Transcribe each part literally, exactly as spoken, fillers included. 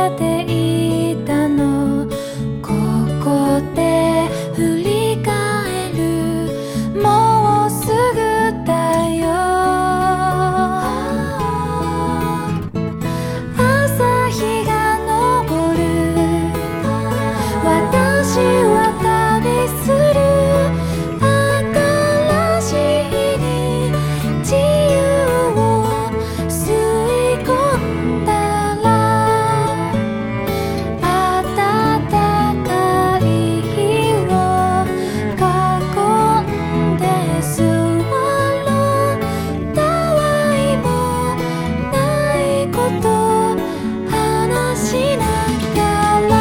れていたの。ここで振り返る、もうすぐだよ。朝日が昇る、私は旅する。新しい日、自由を吸い込んだら、暖かい日を囲んで座ろう。たわいもないこと話しながら、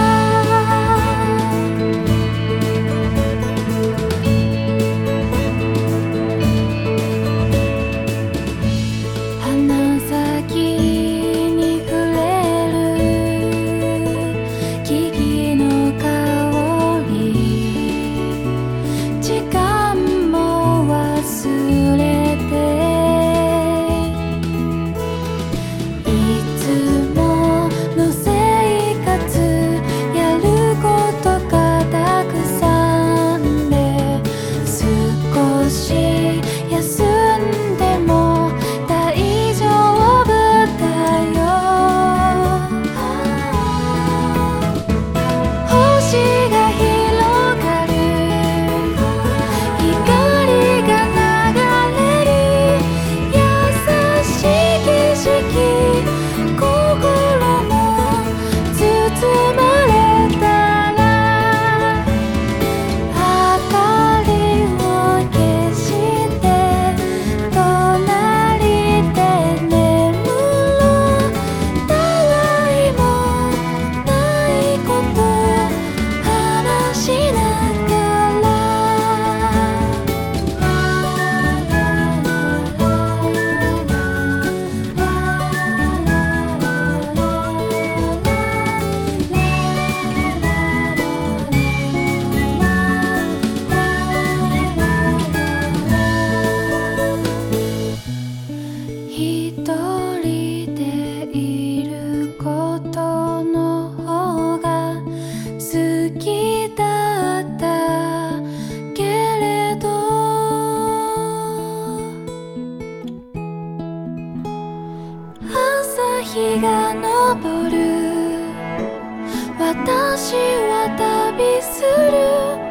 鼻先に触れる木々の香り、時間も忘れて、いつもの生活、やることがたくさんで、少し休んでも大丈夫だよ。星が広がる、光が流れる、優しい景色、心も包まれたら、明かりを消して隣で眠ろう。たわいもないこと話しながら、一人でいることの方が好きだったけれど、朝日が昇る、私は旅する。